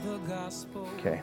Okay.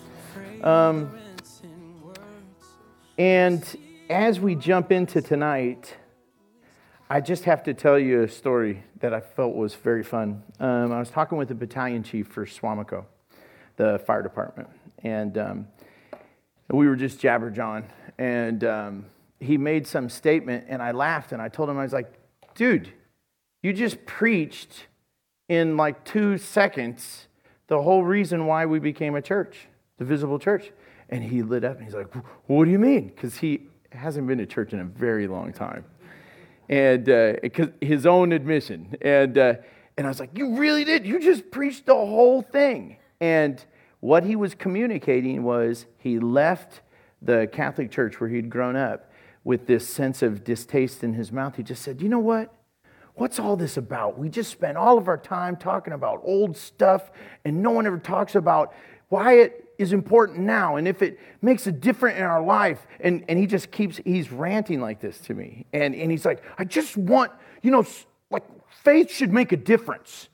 And as we jump into tonight, I just have to tell you a story that I felt was very fun. I was talking with the battalion chief for Swamico, the fire department, and we were just jabber-jawing, and he made some statement, and I laughed, and I told him, I was like, dude, you just preached in like 2 seconds the whole reason why we became a church, the Visible Church. And he lit up, and he's like, what do you mean? Because he hasn't been to church in a very long time. And his own admission. And I was like, you really did? You just preached the whole thing. And what he was communicating was he left the Catholic Church where he'd grown up with this sense of distaste in his mouth. He just said, you know what? What's all this about? We just spend all of our time talking about old stuff, and no one ever talks about why it is important now, and if it makes a difference in our life. And he just he's ranting like this to me. And he's like, I just want, like faith should make a difference.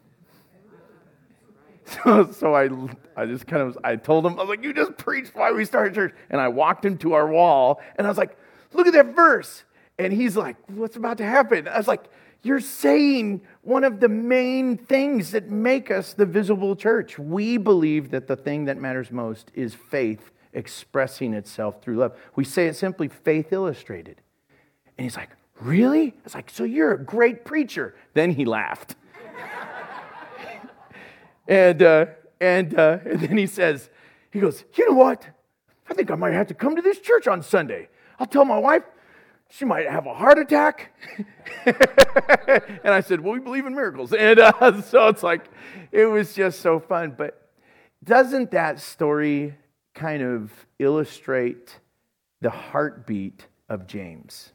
So I just I told him, I was like, you just preached why we started church. And I walked him to our wall, and I was like, look at that verse. And he's like, what's about to happen? I was like, you're saying one of the main things that make us the Visible Church. We believe that the thing that matters most is faith expressing itself through love. We say it simply, faith illustrated. And he's like, really? I was like, so you're a great preacher. Then he laughed. And then he goes, you know what? I think I might have to come to this church on Sunday. I'll tell my wife. She might have a heart attack. And I said, well, we believe in miracles. And so it's like, it was just so fun. But doesn't that story kind of illustrate the heartbeat of James?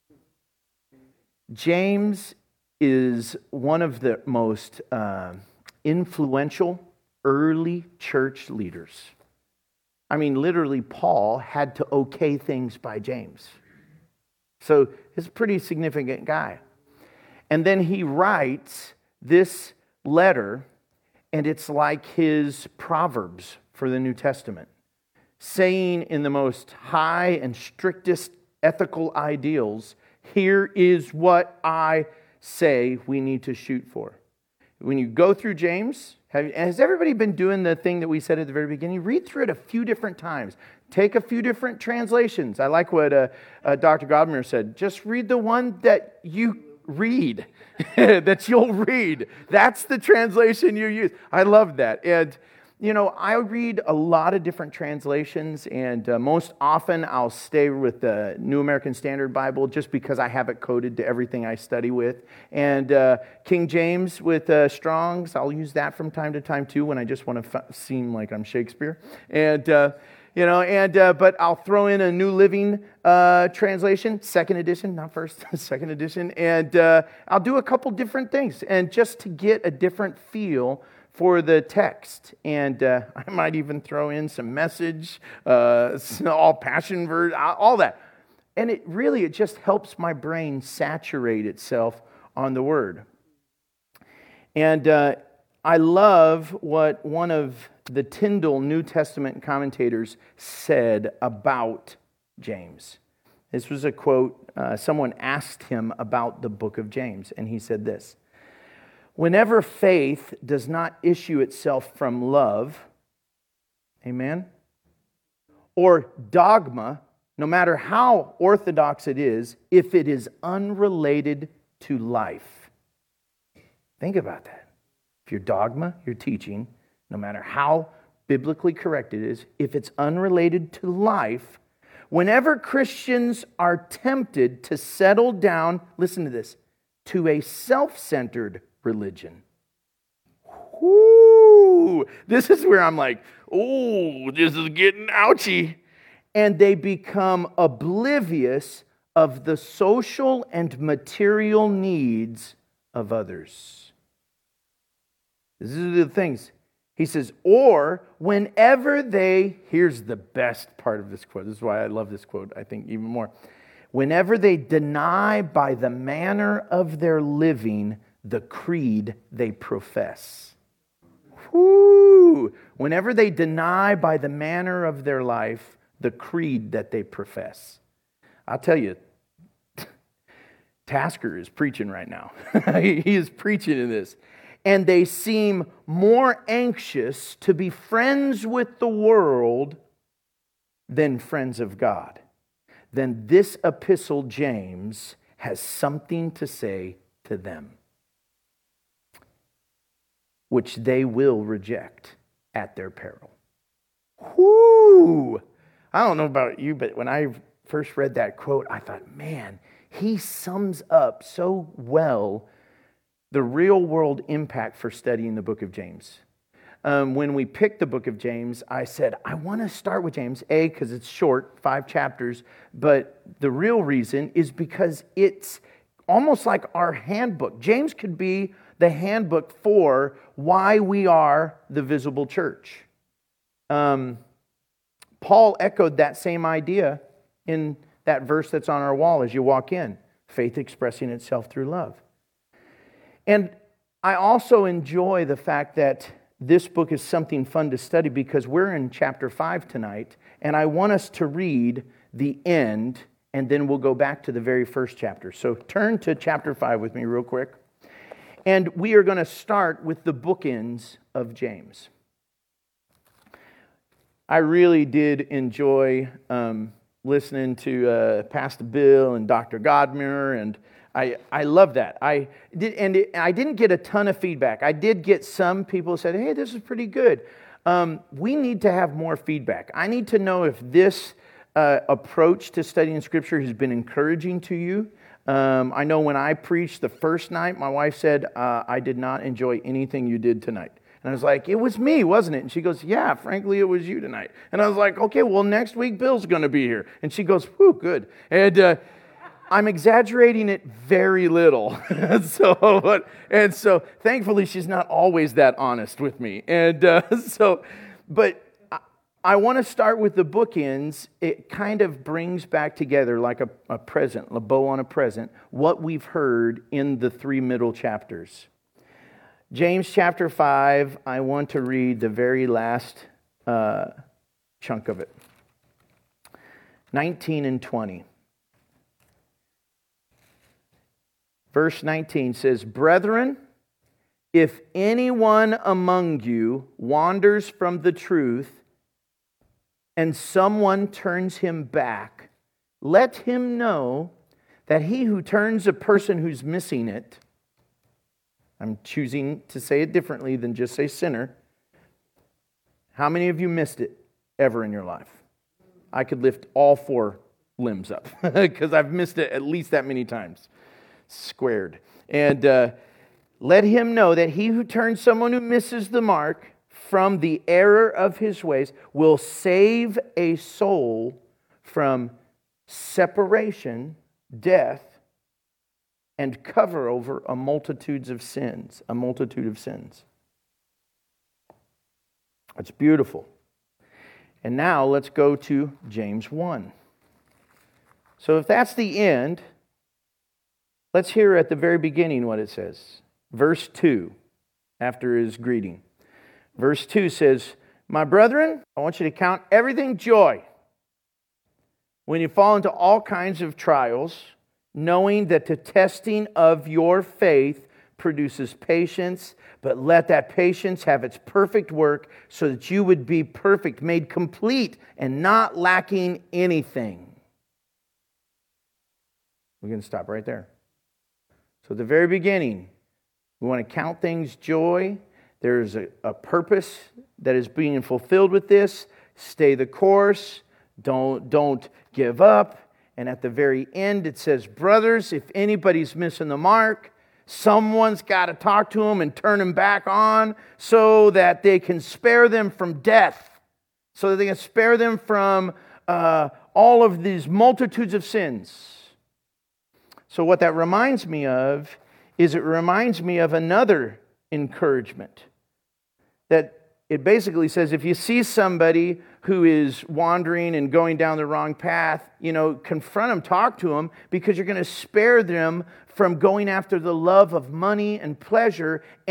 James is one of the most influential early church leaders. I mean, literally, Paul had to okay things by James. So he's a pretty significant guy. And then he writes this letter, and it's like his Proverbs for the New Testament, saying in the most high and strictest ethical ideals, here is what I say we need to shoot for. When you go through James, has everybody been doing the thing that we said at the very beginning? Read through it a few different times. Take a few different translations. I like what Dr. Godmer said. Just read the one that you read, that you'll read. That's the translation you use. I love that. And, I read a lot of different translations, and most often I'll stay with the New American Standard Bible just because I have it coded to everything I study with. And King James with Strong's, I'll use that from time to time too when I just want to seem like I'm Shakespeare. And but I'll throw in a New Living Translation, second edition, not first, second edition, and I'll do a couple different things, and just to get a different feel for the text. And I might even throw in some Message, all Passion verse, all that. And it just helps my brain saturate itself on the Word. And I love what one of the Tyndale New Testament commentators said about James. This was a quote. Someone asked him about the book of James, and he said this: whenever faith does not issue itself from love, amen, or dogma, no matter how orthodox it is, if it is unrelated to life. Think about that. If your dogma, your teaching, no matter how biblically correct it is, if it's unrelated to life, whenever Christians are tempted to settle down, listen to this, to a self-centered religion. Whoo! This is where I'm like, oh, this is getting ouchy. And they become oblivious of the social and material needs of others. These are the things. He says, or whenever they, here's the best part of this quote. This is why I love this quote, I think, even more. Whenever they deny by the manner of their living the creed they profess. Whoo! do whenever they deny by the manner of their life the creed that they profess. I'll tell you, Tasker is preaching right now. He is preaching in this. And they seem more anxious to be friends with the world than friends of God. Then this epistle, James, has something to say to them, which they will reject at their peril. Whoo! I don't know about you, but when I first read that quote, I thought, man, he sums up so well the real world impact for studying the book of James. When we picked the book of James, I said, I want to start with James, A, because it's short, 5 chapters, but the real reason is because it's almost like our handbook. James could be the handbook for why we are the visible church. Paul echoed that same idea in that verse that's on our wall as you walk in, faith expressing itself through love. And I also enjoy the fact that this book is something fun to study because we're in chapter 5 tonight, and I want us to read the end, and then we'll go back to the very first chapter. So turn to chapter 5 with me real quick. And we are going to start with the bookends of James. I really did enjoy listening to Pastor Bill and Dr. Godmer, and I love that. I didn't get a ton of feedback. I did get some people who said, hey, this is pretty good. We need to have more feedback. I need to know if this approach to studying Scripture has been encouraging to you. I know when I preached the first night, my wife said, I did not enjoy anything you did tonight. And I was like, it was me, wasn't it? And she goes, yeah, frankly, it was you tonight. And I was like, okay, well, next week Bill's going to be here. And she goes, whew, good. And I'm exaggerating it very little. So thankfully, she's not always that honest with me. And but I want to start with the bookends. It kind of brings back together like a present, a bow on a present, what we've heard in the 3 middle chapters. James chapter 5, I want to read the very last chunk of it. 19 and 20. Verse 19 says, Brethren, if anyone among you wanders from the truth, and someone turns him back, let him know that he who turns a person who's missing it, I'm choosing to say it differently than just say sinner. How many of you missed it ever in your life? I could lift all 4 limbs up because I've missed it at least that many times. Squared. And let him know that he who turns someone who misses the mark from the error of his ways will save a soul from separation, death, and cover over a multitude of sins. It's beautiful. And now let's go to James 1. So if that's the end, let's hear at the very beginning what it says. Verse 2, after his greeting. Verse 2 says, My brethren, I want you to count everything joy when you fall into all kinds of trials, knowing that the testing of your faith produces patience, but let that patience have its perfect work so that you would be perfect, made complete, and not lacking anything. We're going to stop right there. So at the very beginning, we want to count things joy. There's a purpose that is being fulfilled with this. Stay the course. Don't give up. And at the very end, it says, brothers, if anybody's missing the mark, someone's got to talk to them and turn them back on so that they can spare them from death, so that they can spare them from all of these multitudes of sins. So what that reminds me of is it reminds me of another encouragement. That it basically says if you see somebody who is wandering and going down the wrong path, confront them, talk to them, because you're going to spare them from going after the love of money and pleasure and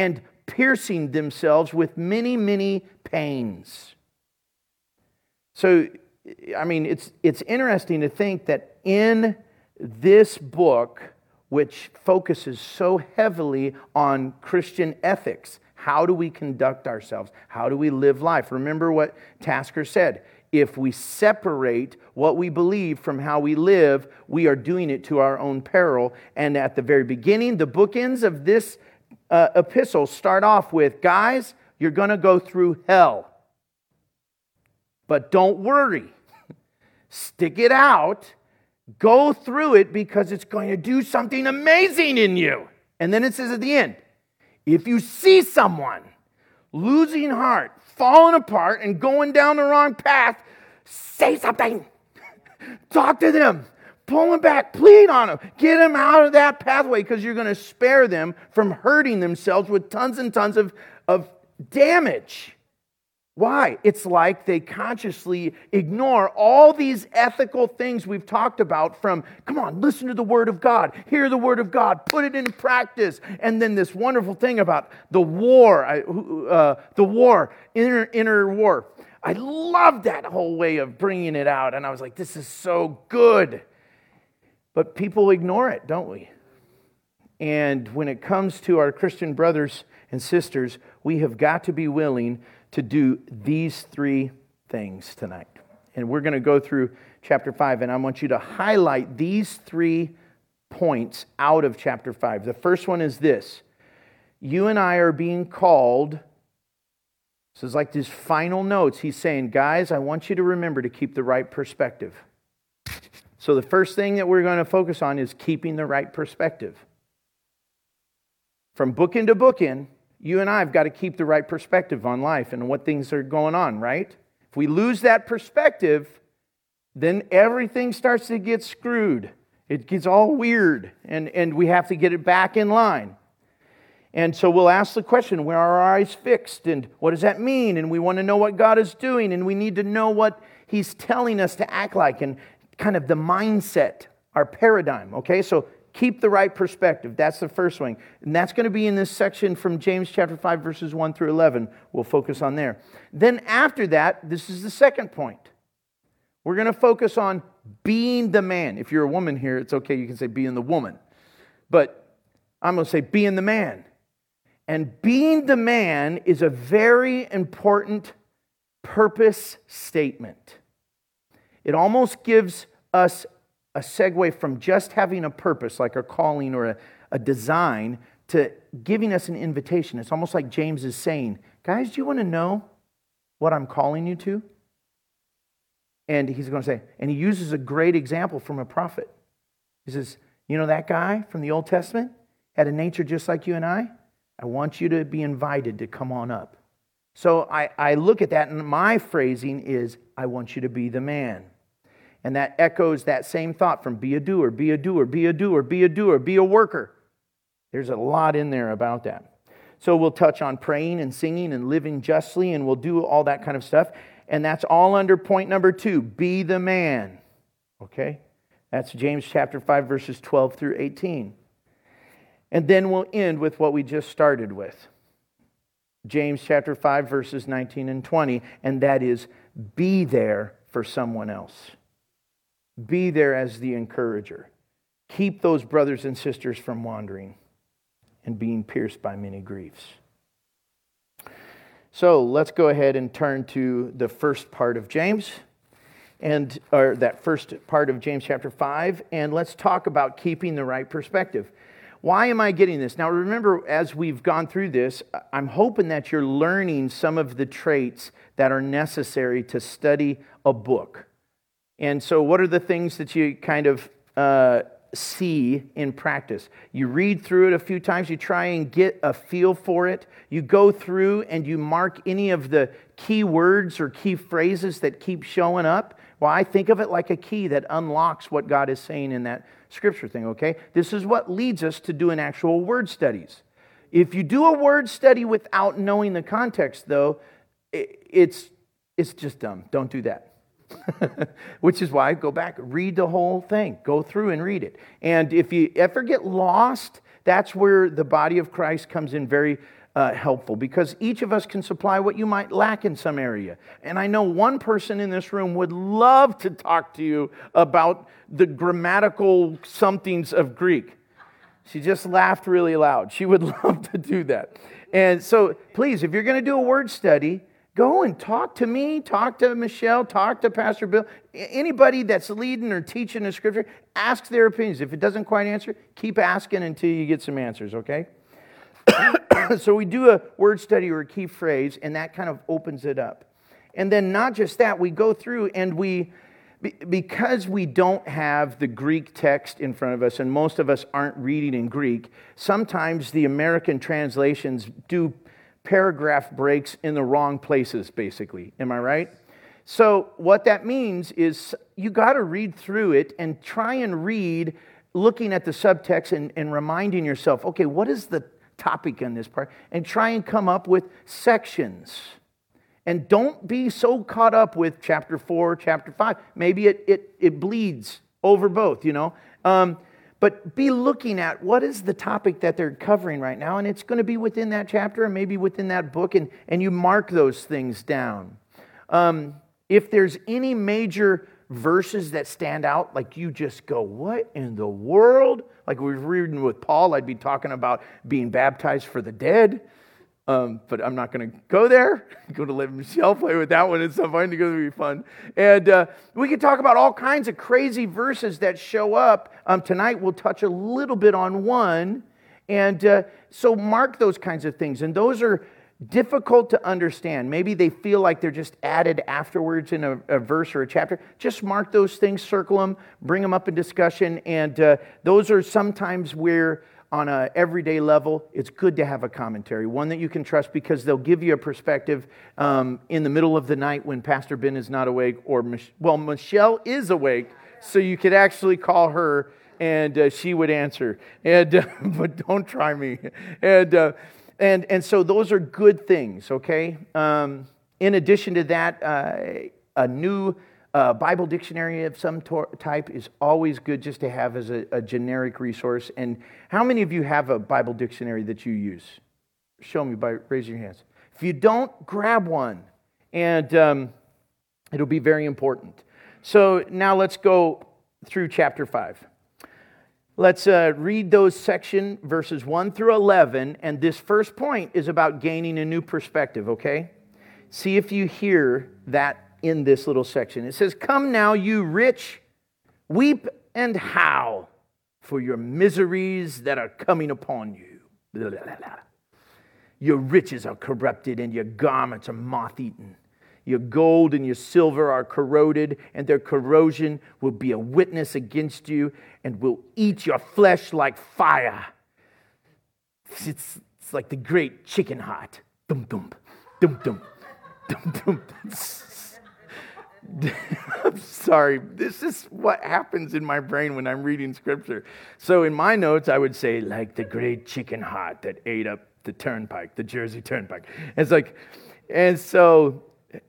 piercing themselves with many, many pains. So, I mean, it's interesting to think that in this book, which focuses so heavily on Christian ethics, how do we conduct ourselves? How do we live life? Remember what Tasker said. If we separate what we believe from how we live, we are doing it to our own peril. And at the very beginning, the bookends of this epistle start off with, guys, you're going to go through hell. But don't worry. Stick it out. Go through it because it's going to do something amazing in you. And then it says at the end, if you see someone losing heart, falling apart, and going down the wrong path, say something. Talk to them. Pull them back. Plead on them. Get them out of that pathway because you're going to spare them from hurting themselves with tons and tons of damage. Why? It's like they consciously ignore all these ethical things we've talked about from, come on, listen to the Word of God, hear the Word of God, put it into practice. And then this wonderful thing about the war, inner war. I love that whole way of bringing it out. And I was like, this is so good. But people ignore it, don't we? And when it comes to our Christian brothers and sisters, we have got to be willing to do these three things tonight. And we're going to go through chapter 5, and I want you to highlight these 3 points out of chapter 5. The first one is this. You and I are being called, this is like these final notes. He's saying, guys, I want you to remember to keep the right perspective. So the first thing that we're going to focus on is keeping the right perspective. From bookend to bookend, you and I have got to keep the right perspective on life and what things are going on, right? If we lose that perspective, then everything starts to get screwed. It gets all weird, and we have to get it back in line. And so we'll ask the question, where are our eyes fixed? And what does that mean? And we want to know what God is doing, and we need to know what He's telling us to act like, and kind of the mindset, our paradigm, okay? So keep the right perspective. That's the first one. And that's going to be in this section from James chapter 5, verses 1 through 11. We'll focus on there. Then after that, this is the second point. We're going to focus on being the man. If you're a woman here, it's okay. You can say being the woman. But I'm going to say being the man. And being the man is a very important purpose statement. It almost gives us a segue from just having a purpose, like a calling or a design, to giving us an invitation. It's almost like James is saying, guys, do you want to know what I'm calling you to? And he's going to say, and he uses a great example from a prophet. He says, you know that guy from the Old Testament had a nature just like you and I? I want you to be invited to come on up. So I look at that, and my phrasing is, I want you to be the man. And that echoes that same thought from be a doer, be a doer, be a doer, be a doer, be a worker. There's a lot in there about that. So we'll touch on praying and singing and living justly, and we'll do all that kind of stuff. And that's all under point number 2, be the man. Okay? That's James chapter 5, verses 12 through 18. And then we'll end with what we just started with. James chapter 5, verses 19 and 20. And that is, be there for someone else. Be there as the encourager. Keep those brothers and sisters from wandering and being pierced by many griefs. So let's go ahead and turn to the first part of James, or that first part of James chapter 5, and let's talk about keeping the right perspective. Why am I getting this? Now remember, as we've gone through this, I'm hoping that you're learning some of the traits that are necessary to study a book. And so what are the things that you kind of see in practice? You read through it a few times, you try and get a feel for it. You go through and you mark any of the key words or key phrases that keep showing up. Well, I think of it like a key that unlocks what God is saying in that scripture thing, okay? This is what leads us to doing actual word studies. If you do a word study without knowing the context, though, it's just dumb. Don't do that. Which is why I go back, read the whole thing, go through and read it. And if you ever get lost, that's where the body of Christ comes in very helpful, because each of us can supply what you might lack in some area. And I know one person in this room would love to talk to you about the grammatical somethings of Greek. She just laughed really loud. She would love to do that. And so please, if you're going to do a word study, go and talk to me, talk to Michelle, talk to Pastor Bill. Anybody that's leading or teaching the scripture, ask their opinions. If it doesn't quite answer, keep asking until you get some answers, okay? So we do a word study or a key phrase, and that kind of opens it up. And then not just that, we go through and because we don't have the Greek text in front of us, and most of us aren't reading in Greek, sometimes the American translations do paragraph breaks in the wrong places, basically. Am I right? So what that means is you got to read through it and try and read, looking at the subtext and reminding yourself, okay, what is the topic in this part? And try and come up with sections. And don't be so caught up with chapter 4, chapter 5. Maybe it bleeds over both, you know. But be looking at what is the topic that they're covering right now, and it's going to be within that chapter and maybe within that book, and you mark those things down. If there's any major verses that stand out, like you just go, what in the world? Like we were reading with Paul, I'd be talking about being baptized for the dead. But I'm not going to go there. I'm going to let Michelle play with that one at some point. It's going to be fun. And we could talk about all kinds of crazy verses that show up. Tonight we'll touch a little bit on one. And so mark those kinds of things. And those are difficult to understand. Maybe they feel like they're just added afterwards in a verse or a chapter. Just mark those things, circle them, bring them up in discussion. And those are sometimes where, on an everyday level, it's good to have a commentary, one that you can trust, because they'll give you a perspective in the middle of the night when Pastor Ben is not awake, or Michelle is awake, so you could actually call her and she would answer. And but don't try me. And so those are good things, okay? In addition to that, a new Bible dictionary of some type is always good just to have as a generic resource. And how many of you have a Bible dictionary that you use? Show me by raising your hands. If you don't, grab one. And it'll be very important. So now let's go through chapter 5. Let's read those section verses 1 through 11. And this first point is about gaining a new perspective, okay? See if you hear that in this little section. It says, "Come now, you rich, weep and howl for your miseries that are coming upon you. Blah, blah, blah, blah. Your riches are corrupted and your garments are moth-eaten. Your gold and your silver are corroded, and their corrosion will be a witness against you and will eat your flesh like fire. It's like the great chicken heart. Dum, dum, dum, dum, dum, dum." I'm sorry. This is what happens in my brain when I'm reading scripture. So in my notes, I would say, like the great chicken heart that ate up the turnpike, the Jersey Turnpike. It's like, and so,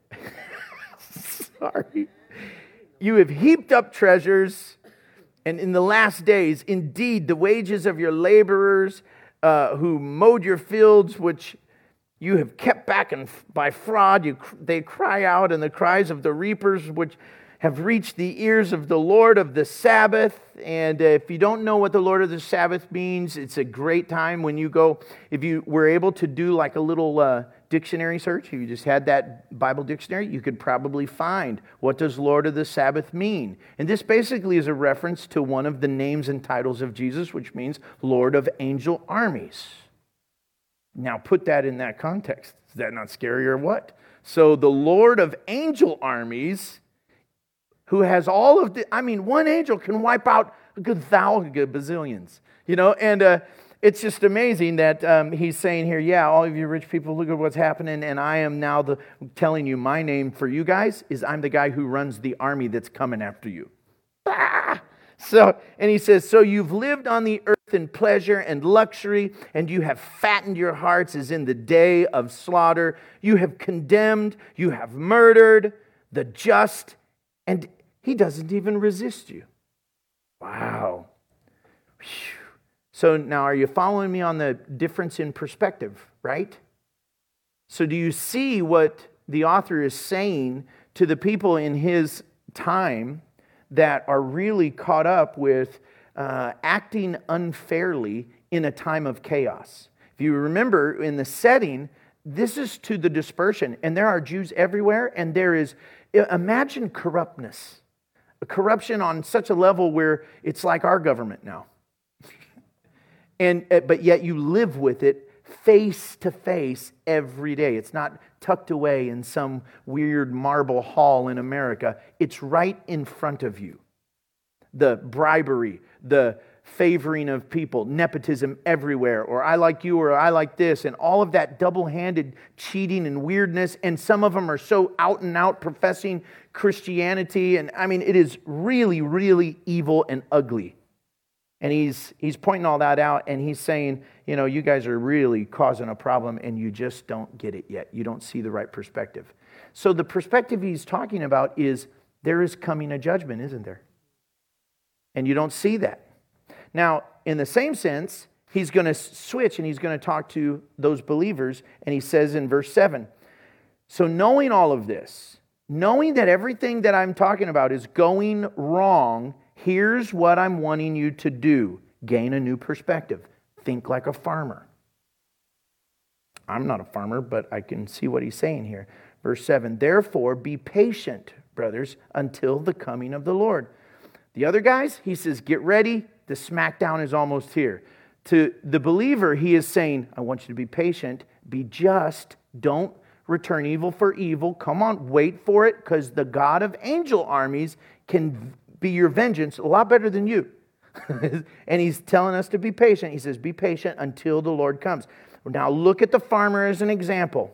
sorry. You have heaped up treasures, and in the last days, indeed, the wages of your laborers who mowed your fields, which you have kept back by fraud, they cry out, and the cries of the reapers, which have reached the ears of the Lord of the Sabbath. And if you don't know what the Lord of the Sabbath means, it's a great time when you go, if you were able to do like a little dictionary search, if you just had that Bible dictionary, you could probably find, what does Lord of the Sabbath mean? And this basically is a reference to one of the names and titles of Jesus, which means Lord of Angel Armies. Now put that in that context. Is that not scary or what? So the Lord of Angel Armies, who has all of one angel can wipe out a good thousand, good bazillions. You know, and it's just amazing that he's saying here, yeah, all of you rich people, look at what's happening, and I am now telling you my name for you guys is I'm the guy who runs the army that's coming after you. Ah! So, and he says, so you've lived on the earth in pleasure and luxury, and you have fattened your hearts as in the day of slaughter. You have condemned, you have murdered the just, and he doesn't even resist you. Wow. Whew. So now are you following me on the difference in perspective? right? So do you see what the author is saying to the people in his time that are really caught up with acting unfairly in a time of chaos? If you remember in the setting, this is to the dispersion, and there are Jews everywhere, and there is, imagine corruptness. A corruption on such a level where it's like our government now. But yet you live with it face to face every day. It's not tucked away in some weird marble hall in America. It's right in front of you. The bribery, the favoring of people, nepotism everywhere, or I like you or I like this, and all of that double-handed cheating and weirdness, and some of them are so out and out professing Christianity, and I mean, it is really, really evil and ugly. And he's pointing all that out, and he's saying, you guys are really causing a problem, and you just don't get it yet. You don't see the right perspective. So the perspective he's talking about is there is coming a judgment, isn't there? And you don't see that. Now, in the same sense, he's going to switch and he's going to talk to those believers. And he says in verse 7, so knowing all of this, knowing that everything that I'm talking about is going wrong, here's what I'm wanting you to do. Gain a new perspective. Think like a farmer. I'm not a farmer, but I can see what he's saying here. Verse 7, therefore be patient, brothers, until the coming of the Lord. The other guys, he says, get ready. The smackdown is almost here. To the believer, he is saying, I want you to be patient, be just, don't return evil for evil. Come on, wait for it, because the God of angel armies can be your vengeance a lot better than you. And he's telling us to be patient. He says, be patient until the Lord comes. Now look at the farmer as an example.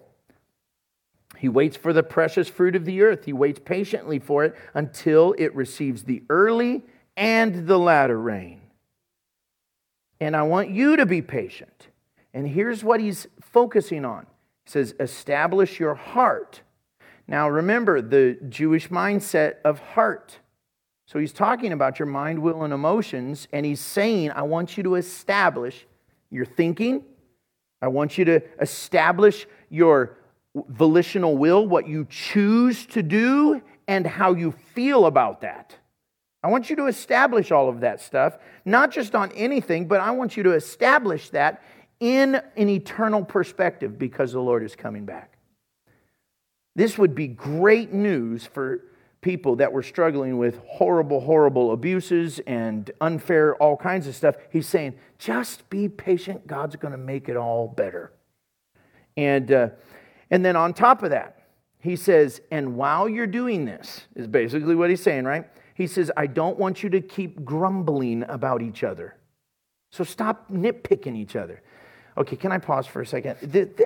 He waits for the precious fruit of the earth. He waits patiently for it until it receives the early and the latter rain. And I want you to be patient. And here's what he's focusing on. He says, establish your heart. Now remember the Jewish mindset of heart. So he's talking about your mind, will, and emotions. And he's saying, I want you to establish your thinking. I want you to establish your volitional will, what you choose to do, and how you feel about that. I want you to establish all of that stuff, not just on anything, but I want you to establish that in an eternal perspective because the Lord is coming back. This would be great news for people that were struggling with horrible, horrible abuses and unfair, all kinds of stuff. He's saying, just be patient. God's going to make it all better. And then on top of that, he says, and while you're doing this, is basically what he's saying, right? He says, I don't want you to keep grumbling about each other. So stop nitpicking each other. Okay, can I pause for a second?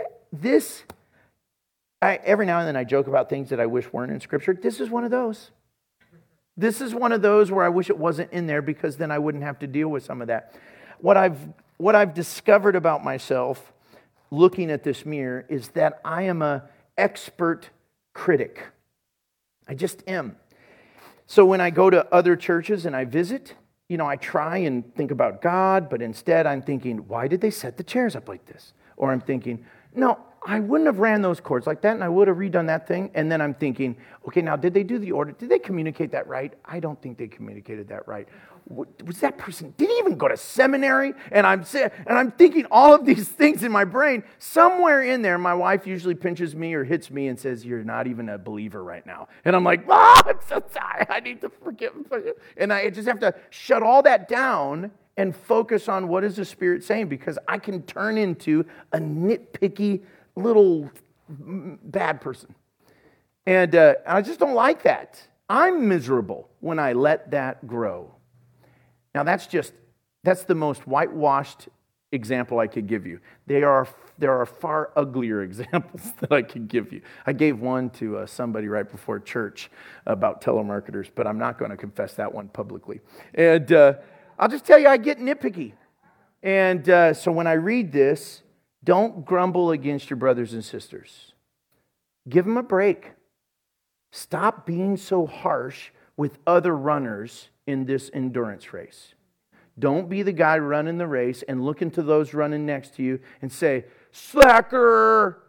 Every now and then I joke about things that I wish weren't in Scripture. This is one of those. This is one of those where I wish it wasn't in there because then I wouldn't have to deal with some of that. What I've discovered about myself looking at this mirror is that I am an expert critic. I just am. So when I go to other churches and I visit, I try and think about God, but instead I'm thinking, why did they set the chairs up like this? Or I'm thinking, no, I wouldn't have ran those chords like that, and I would have redone that thing. And then I'm thinking, okay, now did they do the order? Did they communicate that right? I don't think they communicated that right. Was that person, did he even go to seminary? And I'm thinking all of these things in my brain. Somewhere in there, my wife usually pinches me or hits me and says, you're not even a believer right now. And I'm like, I'm so sorry. I need to forgive. And I just have to shut all that down and focus on what is the Spirit saying, because I can turn into a nitpicky little bad person. And I just don't like that. I'm miserable when I let that grow. Now that's the most whitewashed example I could give you. There are far uglier examples that I could give you. I gave one to somebody right before church about telemarketers, but I'm not going to confess that one publicly. And I'll just tell you, I get nitpicky. And so when I read this, don't grumble against your brothers and sisters. Give them a break. Stop being so harsh with other runners in this endurance race. Don't be the guy running the race and looking to those running next to you and say, slacker.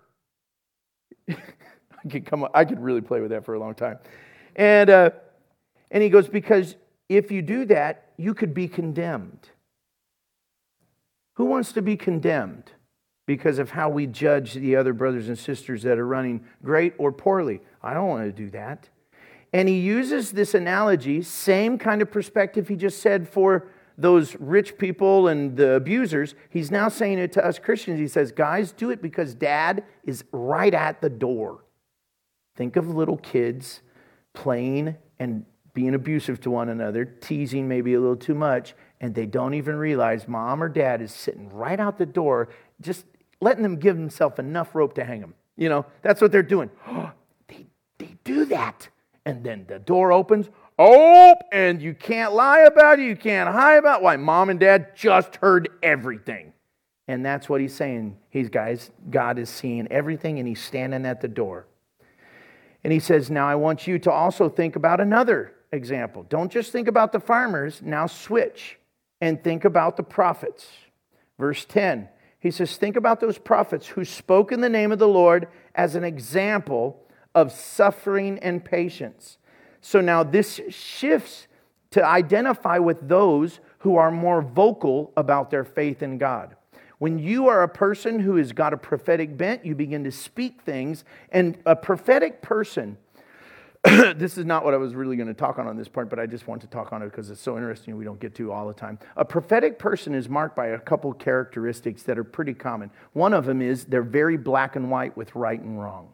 I could really play with that for a long time. And he goes, because if you do that, you could be condemned. Who wants to be condemned because of how we judge the other brothers and sisters that are running great or poorly? I don't want to do that. And he uses this analogy, same kind of perspective he just said for those rich people and the abusers. He's now saying it to us Christians. He says, guys, do it because Dad is right at the door. Think of little kids playing and being abusive to one another, teasing maybe a little too much, and they don't even realize Mom or Dad is sitting right out the door, just letting them give themselves enough rope to hang them. You know, that's what they're doing. They do that. And then the door opens. Oh, and you can't lie about it. You can't hide about it. Why? Mom and Dad just heard everything. And that's what he's saying. God is seeing everything, and he's standing at the door. And he says, now I want you to also think about another example. Don't just think about the farmers. Now switch and think about the prophets. Verse 10, he says, think about those prophets who spoke in the name of the Lord as an example of suffering and patience. So now this shifts to identify with those who are more vocal about their faith in God. When you are a person who has got a prophetic bent, you begin to speak things. And a prophetic person, this is not what I was really going to talk on this part, but I just want to talk on it because it's so interesting we don't get to all the time. A prophetic person is marked by a couple characteristics that are pretty common. One of them is they're very black and white with right and wrong.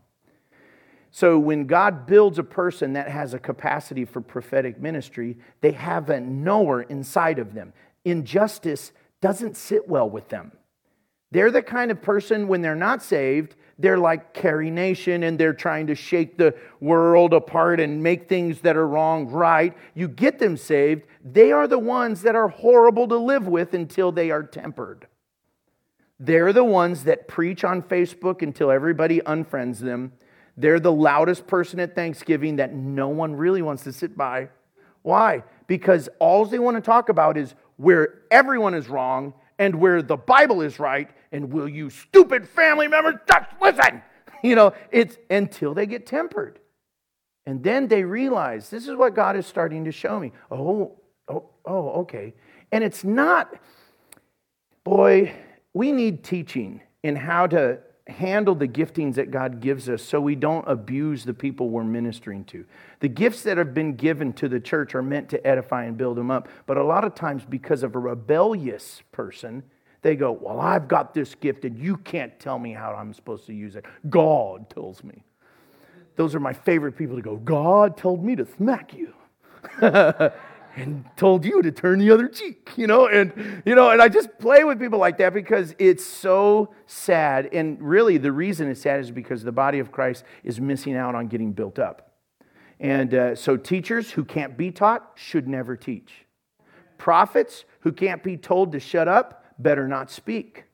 So when God builds a person that has a capacity for prophetic ministry, they have a knower inside of them. Injustice doesn't sit well with them. They're the kind of person, when they're not saved, they're like Carrie Nation and they're trying to shake the world apart and make things that are wrong right. You get them saved, they are the ones that are horrible to live with until they are tempered. They're the ones that preach on Facebook until everybody unfriends them. They're the loudest person at Thanksgiving that no one really wants to sit by. Why? Because all they want to talk about is where everyone is wrong and where the Bible is right, and will you stupid family members just listen? You know, it's until they get tempered. And then they realize, this is what God is starting to show me. Oh, okay. And it's not, boy, we need teaching in how to handle the giftings that God gives us so we don't abuse the people we're ministering to. The gifts that have been given to the church are meant to edify and build them up. But a lot of times because of a rebellious person, they go, well, I've got this gift and you can't tell me how I'm supposed to use it. God tells me. Those are my favorite people to go, God told me to smack you. And told you to turn the other cheek, and I just play with people like that because it's so sad. And really the reason it's sad is because the body of Christ is missing out on getting built up. And so teachers who can't be taught should never teach. Prophets who can't be told to shut up better not speak.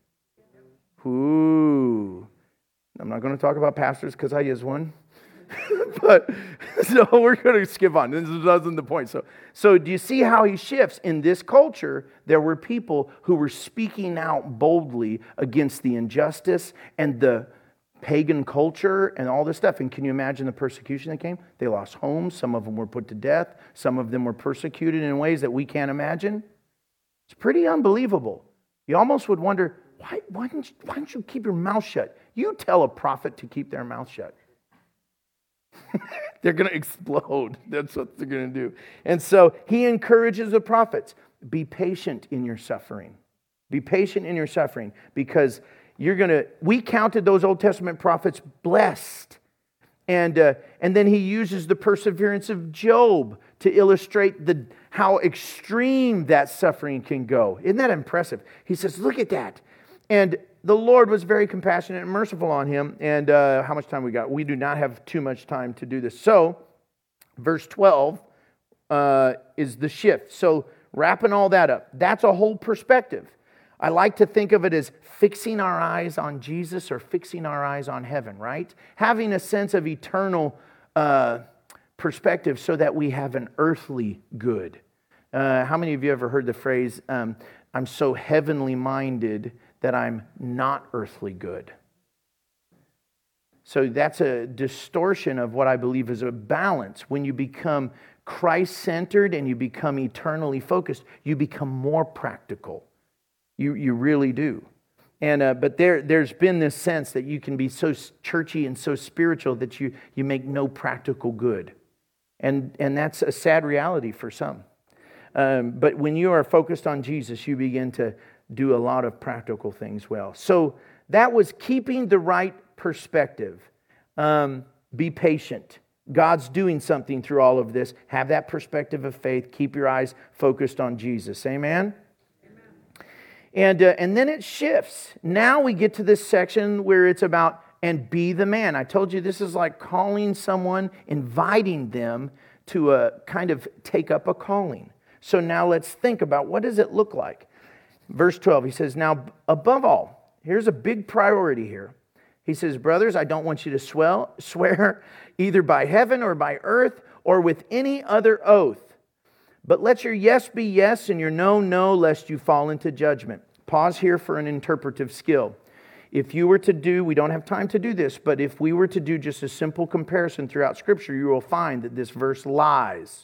Ooh. I'm not going to talk about pastors because I is one. But so we're going to skip on. This isn't the point. So do you see how he shifts? In this culture, there were people who were speaking out boldly against the injustice and the pagan culture and all this stuff. And can you imagine the persecution that came? They lost homes. Some of them were put to death. Some of them were persecuted in ways that we can't imagine. It's pretty unbelievable. You almost would wonder, why don't you keep your mouth shut? You tell a prophet to keep their mouth shut. They're going to explode. That's what they're going to do. And so he encourages the prophets, be patient in your suffering. Be patient in your suffering because we counted those Old Testament prophets blessed. And then he uses the perseverance of Job to illustrate how extreme that suffering can go. Isn't that impressive? He says, look at that. And the Lord was very compassionate and merciful on him. And how much time we got? We do not have too much time to do this. So, verse 12 is the shift. So, wrapping all that up, that's a whole perspective. I like to think of it as fixing our eyes on Jesus or fixing our eyes on heaven, right? Having a sense of eternal perspective so that we have an earthly good. How many of you ever heard the phrase, I'm so heavenly minded that I'm not earthly good. So that's a distortion of what I believe is a balance. When you become Christ-centered and you become eternally focused, you become more practical. You really do. And but there's been this sense that you can be so churchy and so spiritual that you make no practical good. And that's a sad reality for some. But when you are focused on Jesus, you begin to do a lot of practical things well. So that was keeping the right perspective. Be patient. God's doing something through all of this. Have that perspective of faith. Keep your eyes focused on Jesus. Amen? And then it shifts. Now we get to this section where it's about, and be the man. I told you this is like calling someone, inviting them to kind of take up a calling. So now let's think about, what does it look like? Verse 12, he says, now above all, here's a big priority here. He says, brothers, I don't want you to swear either by heaven or by earth or with any other oath. But let your yes be yes and your no, no, lest you fall into judgment. Pause here for an interpretive skill. If you were to do, we don't have time to do this, but if we were to do just a simple comparison throughout Scripture, you will find that this verse lies.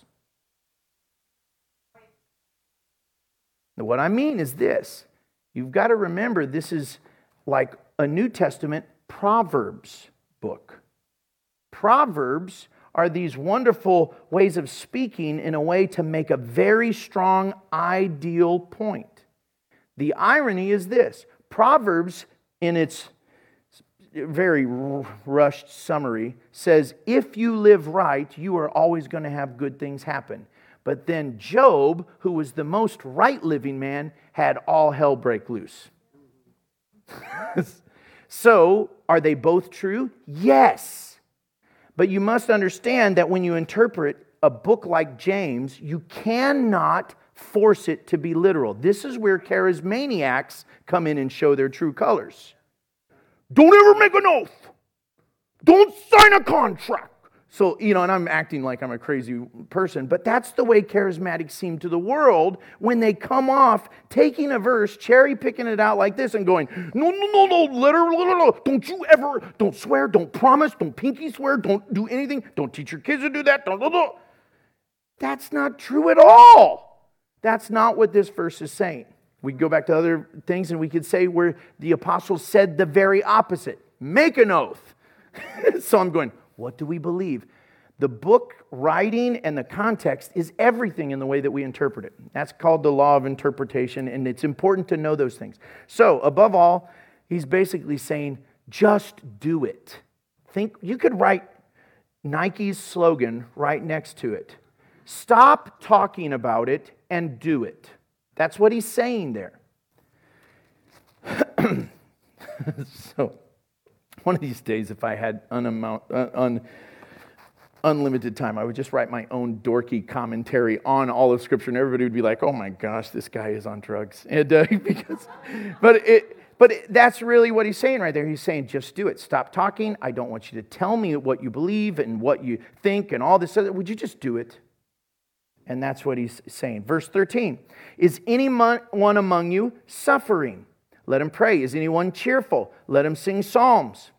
Now, what I mean is this. You've got to remember this is like a New Testament Proverbs book. Proverbs are these wonderful ways of speaking in a way to make a very strong ideal point. The irony is this. Proverbs, in its very rushed summary, says, if you live right, you are always going to have good things happen. But then Job, who was the most right living man, had all hell break loose. So, are they both true? Yes. But you must understand that when you interpret a book like James, you cannot force it to be literal. This is where charismaniacs come in and show their true colors. Don't ever make an oath. Don't sign a contract. So, and I'm acting like I'm a crazy person, but that's the way charismatics seem to the world when they come off taking a verse, cherry picking it out like this and going, no, don't you ever, don't swear, don't promise, don't pinky swear, don't do anything, don't teach your kids to do that. That's not true at all. That's not what this verse is saying. We could go back to other things and we could say where the apostle said the very opposite. Make an oath. So I'm going, what do we believe? The book writing and the context is everything in the way that we interpret it. That's called the law of interpretation, and it's important to know those things. So, above all, he's basically saying, just do it. Think you could write Nike's slogan right next to it. Stop talking about it and do it. That's what he's saying there. So, one of these days, if I had unlimited time, I would just write my own dorky commentary on all of Scripture, and everybody would be like, "Oh my gosh, this guy is on drugs." And but that's really what he's saying right there. He's saying, "Just do it. Stop talking. I don't want you to tell me what you believe and what you think and all this other. Would you just do it?" And that's what he's saying. Verse 13: Is anyone among you suffering? Let him pray. Is anyone cheerful? Let him sing psalms.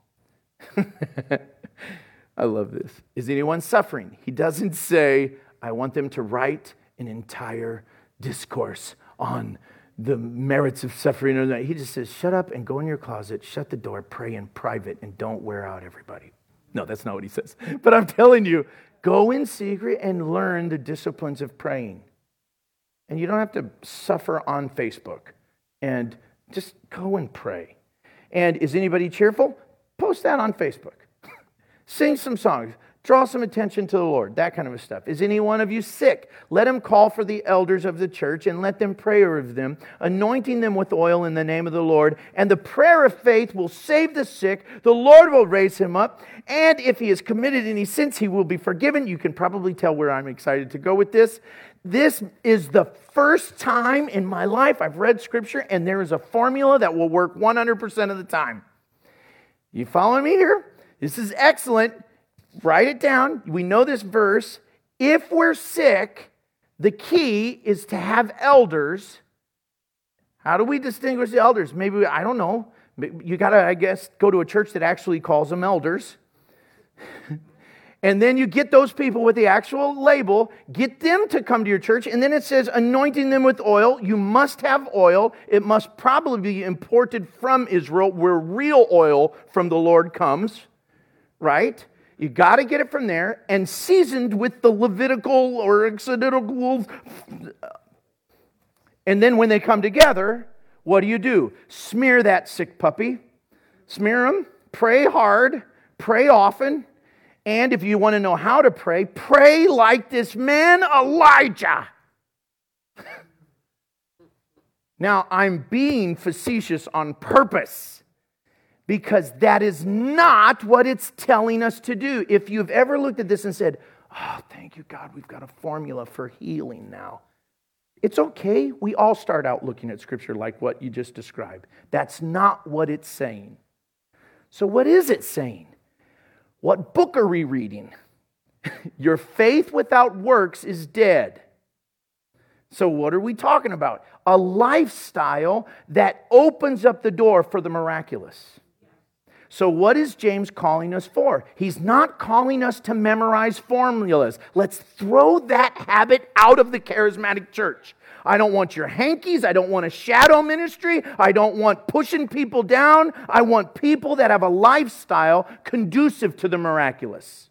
I love this. Is anyone suffering? He doesn't say, I want them to write an entire discourse on the merits of suffering. He just says, shut up and go in your closet, shut the door, pray in private, and don't wear out everybody. No, that's not what he says. But I'm telling you, go in secret and learn the disciplines of praying. And you don't have to suffer on Facebook. And just go and pray. And is anybody cheerful? Post that on Facebook. Sing some songs. Draw some attention to the Lord. That kind of stuff. Is any one of you sick? Let him call for the elders of the church and let them pray over them, anointing them with oil in the name of the Lord. And the prayer of faith will save the sick. The Lord will raise him up. And if he has committed any sins, he will be forgiven. You can probably tell where I'm excited to go with this. This is the first time in my life I've read Scripture and there is a formula that will work 100% of the time. You following me here? This is excellent. Write it down. We know this verse. If we're sick, the key is to have elders How do we distinguish the elders? Maybe, I don't know. You got to, I guess, go to a church that actually calls them elders. And then you get those people with the actual label, get them to come to your church, and then it says anointing them with oil. You must have oil. It must probably be imported from Israel, where real oil from the Lord comes, right? You got to get it from there, and seasoned with the Levitical or Exoditical. And then when they come together, what do? Smear that sick puppy. Smear them. Pray hard. Pray often. And if you want to know how to pray, pray like this man Elijah. Now, I'm being facetious on purpose because that is not what it's telling us to do. If you've ever looked at this and said, oh, thank you, God, we've got a formula for healing now. It's okay. We all start out looking at Scripture like what you just described. That's not what it's saying. So what is it saying? What book are we reading? Your faith without works is dead. So what are we talking about? A lifestyle that opens up the door for the miraculous. So what is James calling us for? He's not calling us to memorize formulas. Let's throw that habit out of the charismatic church. I don't want your hankies. I don't want a shadow ministry. I don't want pushing people down. I want people that have a lifestyle conducive to the miraculous.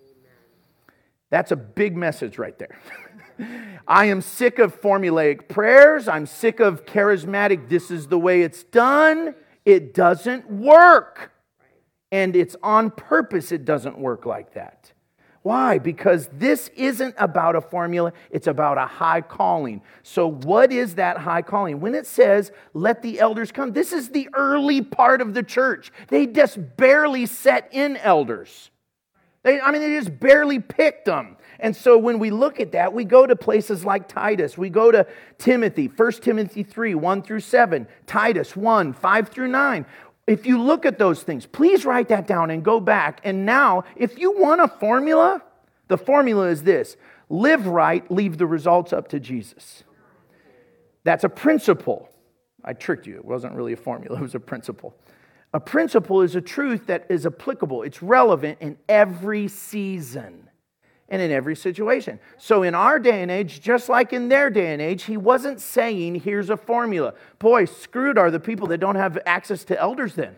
That's a big message right there. I am sick of formulaic prayers. I'm sick of charismatic, this is the way it's done. It doesn't work. And it's on purpose it doesn't work like that. Why? Because this isn't about a formula, it's about a high calling. So what is that high calling? When it says, let the elders come, this is the early part of the church. They just barely set in elders. They just barely picked them. And so when we look at that, we go to places like Titus. We go to Timothy, 1 Timothy 3, 1 through 7, Titus 1, 5 through 9. If you look at those things, please write that down and go back. And now, if you want a formula, the formula is this: live right, leave the results up to Jesus. That's a principle. I tricked you. It wasn't really a formula. It was a principle. A principle is a truth that is applicable. It's relevant in every season and in every situation. So in our day and age, just like in their day and age, he wasn't saying, here's a formula. Boy, screwed are the people that don't have access to elders then.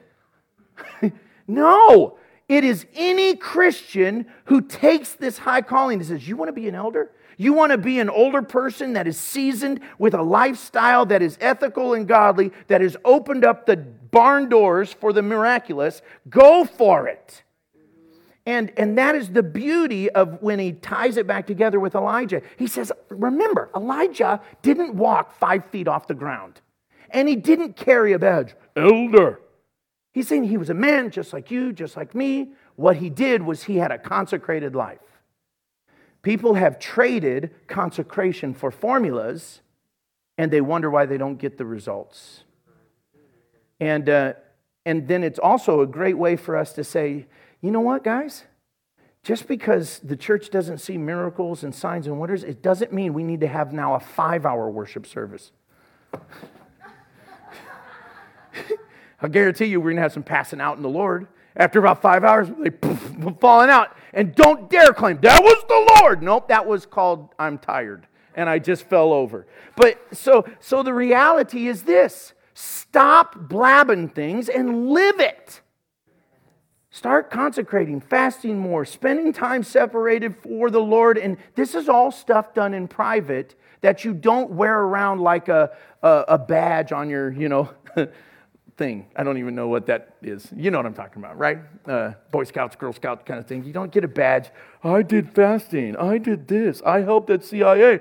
No, it is any Christian who takes this high calling and says, you want to be an elder? You want to be an older person that is seasoned with a lifestyle that is ethical and godly, that has opened up the barn doors for the miraculous? Go for it. And that is the beauty of when he ties it back together with Elijah. He says, remember, Elijah didn't walk 5 feet off the ground. And he didn't carry a badge. Elder. He's saying he was a man just like you, just like me. What he did was he had a consecrated life. People have traded consecration for formulas, and they wonder why they don't get the results. And then it's also a great way for us to say, you know what, guys? Just because the church doesn't see miracles and signs and wonders, it doesn't mean we need to have now a 5-hour worship service. I guarantee you we're going to have some passing out in the Lord. After about 5 hours, they falling out. And don't dare claim, that was the Lord. Nope, that was called, I'm tired. And I just fell over. But so the reality is this. Stop blabbing things and live it. Start consecrating, fasting more, spending time separated for the Lord. And this is all stuff done in private that you don't wear around like a badge on your, thing. I don't even know what that is. You know what I'm talking about, right? Boy Scouts, Girl Scouts kind of thing. You don't get a badge. I did fasting. I did this. I helped at CIA.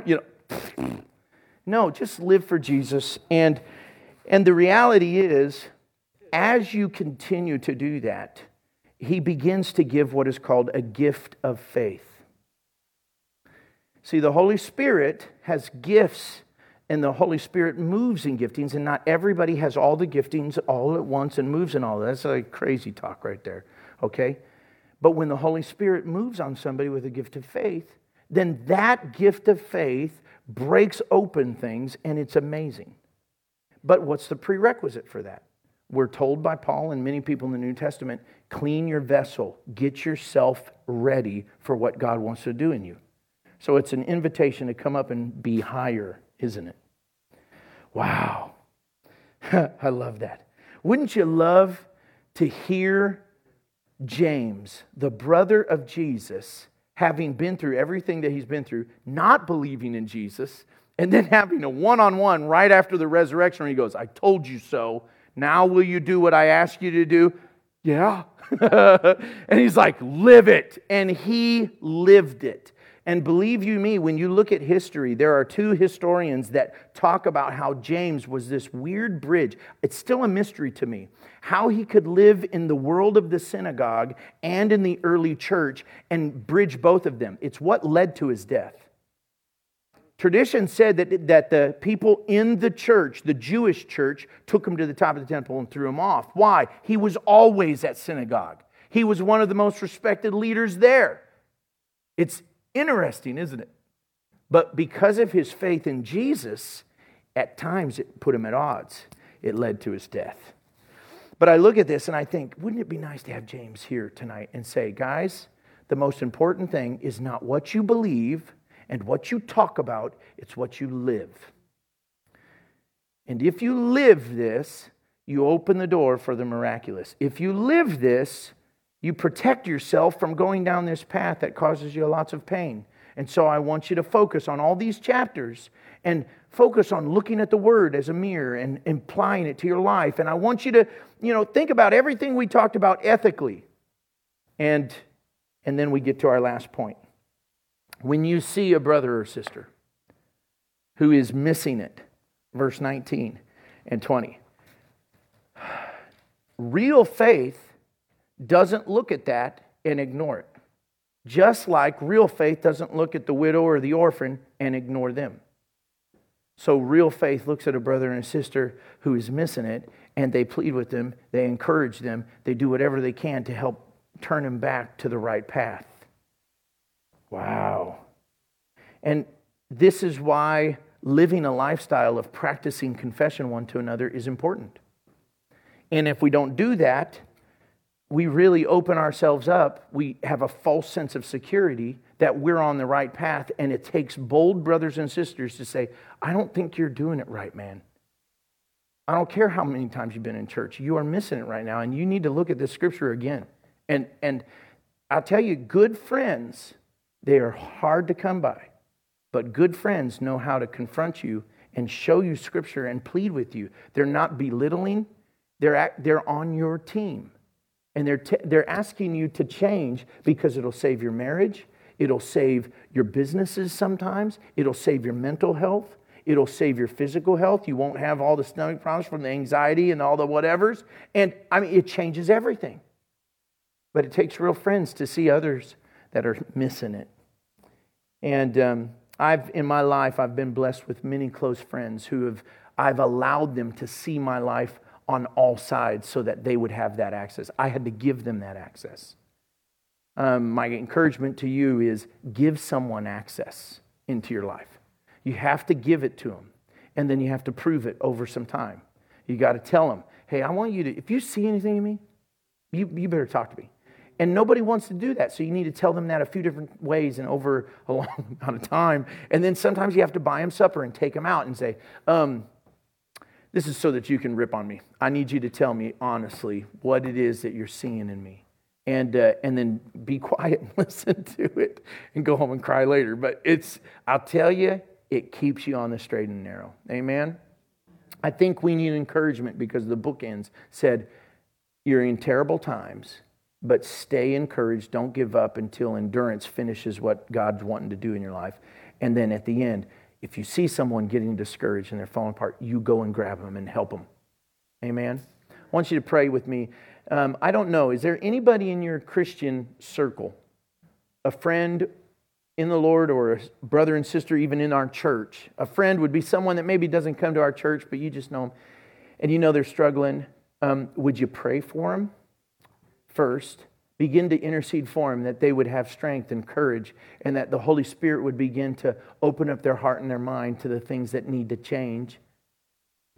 No, just live for Jesus. And the reality is, as you continue to do that, he begins to give what is called a gift of faith. See, the Holy Spirit has gifts, and the Holy Spirit moves in giftings, and not everybody has all the giftings all at once and moves in all. That's like crazy talk right there, okay? But when the Holy Spirit moves on somebody with a gift of faith, then that gift of faith breaks open things, and it's amazing. But what's the prerequisite for that? We're told by Paul and many people in the New Testament, clean your vessel, get yourself ready for what God wants to do in you. So it's an invitation to come up and be higher, isn't it? Wow. I love that. Wouldn't you love to hear James, the brother of Jesus, having been through everything that he's been through, not believing in Jesus, and then having a one-on-one right after the resurrection where he goes, I told you so. Now will you do what I asked you to do? Yeah. And he's like, live it. And he lived it. And believe you me, when you look at history, there are two historians that talk about how James was this weird bridge. It's still a mystery to me. How he could live in the world of the synagogue and in the early church and bridge both of them. It's what led to his death. Tradition said that the people in the church, the Jewish church, took him to the top of the temple and threw him off. Why? He was always at synagogue. He was one of the most respected leaders there. It's interesting, isn't it? But because of his faith in Jesus, at times it put him at odds. It led to his death. But I look at this and I think, wouldn't it be nice to have James here tonight and say, guys, the most important thing is not what you believe and what you talk about, it's what you live. And if you live this, you open the door for the miraculous. If you live this, you protect yourself from going down this path that causes you lots of pain. And so I want you to focus on all these chapters and focus on looking at the Word as a mirror and applying it to your life. And I want you to, think about everything we talked about ethically. And then we get to our last point. When you see a brother or sister who is missing it, verse 19 and 20, real faith doesn't look at that and ignore it. Just like real faith doesn't look at the widow or the orphan and ignore them. So real faith looks at a brother and a sister who is missing it, and they plead with them, they encourage them, they do whatever they can to help turn them back to the right path. Wow. And this is why living a lifestyle of practicing confession one to another is important. And if we don't do that, we really open ourselves up. We have a false sense of security that we're on the right path, and it takes bold brothers and sisters to say, I don't think you're doing it right, man. I don't care how many times you've been in church. You are missing it right now, and you need to look at this scripture again. And I'll tell you, good friends, they are hard to come by. But good friends know how to confront you and show you scripture and plead with you. They're not belittling. They're on your team. And they're asking you to change because it'll save your marriage. It'll save your businesses sometimes. It'll save your mental health. It'll save your physical health. You won't have all the stomach problems from the anxiety and all the whatevers. And it changes everything. But it takes real friends to see others that are missing it. And in my life, I've been blessed with many close friends I've allowed them to see my life on all sides so that they would have that access. I had to give them that access. My encouragement to you is give someone access into your life. You have to give it to them, and then you have to prove it over some time. You got to tell them, hey, I want you to, if you see anything in me, you better talk to me. And nobody wants to do that, so you need to tell them that a few different ways and over a long amount of time. And then sometimes you have to buy them supper and take them out and say, this is so that you can rip on me. I need you to tell me honestly what it is that you're seeing in me. And then be quiet and listen to it and go home and cry later. But I'll tell you, it keeps you on the straight and narrow. Amen? I think we need encouragement because the bookends said, you're in terrible times, but stay encouraged. Don't give up until endurance finishes what God's wanting to do in your life. And then at the end, if you see someone getting discouraged and they're falling apart, you go and grab them and help them. Amen? I want you to pray with me. I don't know, is there anybody in your Christian circle, a friend in the Lord or a brother and sister even in our church? A friend would be someone that maybe doesn't come to our church, but you just know them, and you know they're struggling. Would you pray for them first? Begin to intercede for them that they would have strength and courage and that the Holy Spirit would begin to open up their heart and their mind to the things that need to change.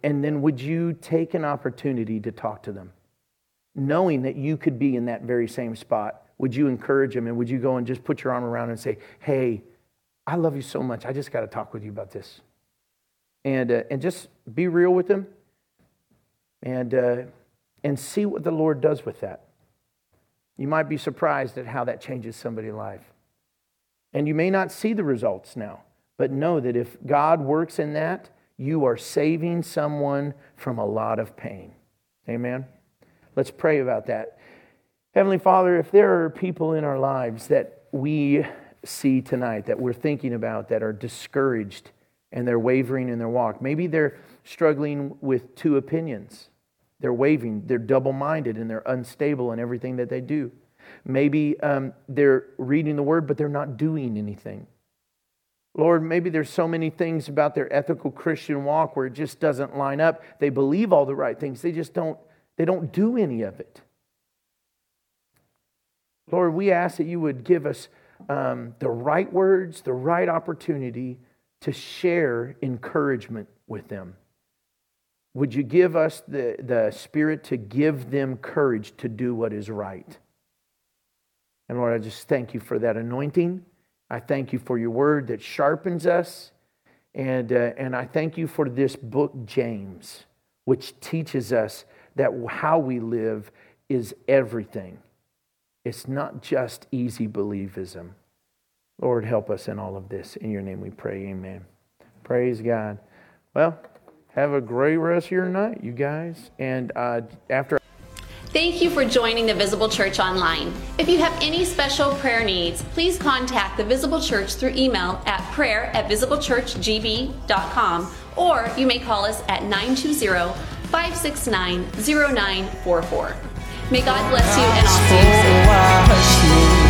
And then would you take an opportunity to talk to them? Knowing that you could be in that very same spot, would you encourage them and would you go and just put your arm around and say, hey, I love you so much. I just got to talk with you about this. And just be real with them and see what the Lord does with that. You might be surprised at how that changes somebody's life. And you may not see the results now, but know that if God works in that, you are saving someone from a lot of pain. Amen? Let's pray about that. Heavenly Father, if there are people in our lives that we see tonight, that we're thinking about, that are discouraged and they're wavering in their walk, maybe they're struggling with two opinions. They're wavering, they're double-minded, and they're unstable in everything that they do. Maybe they're reading the Word, but they're not doing anything. Lord, maybe there's so many things about their ethical Christian walk where it just doesn't line up. They believe all the right things. They just don't do any of it. Lord, we ask that you would give us the right words, the right opportunity to share encouragement with them. Would you give us the Spirit to give them courage to do what is right? And Lord, I just thank you for that anointing. I thank you for your word that sharpens us. And I thank you for this book, James, which teaches us that how we live is everything. It's not just easy believism. Lord, help us in all of this. In your name we pray, amen. Praise God. Well, have a great rest of your night, you guys. And after... Thank you for joining the Visible Church Online. If you have any special prayer needs, please contact the Visible Church through email at prayer@visiblechurchgb.com, or you may call us at 920-569-0944. May God bless you, and I'll see you soon.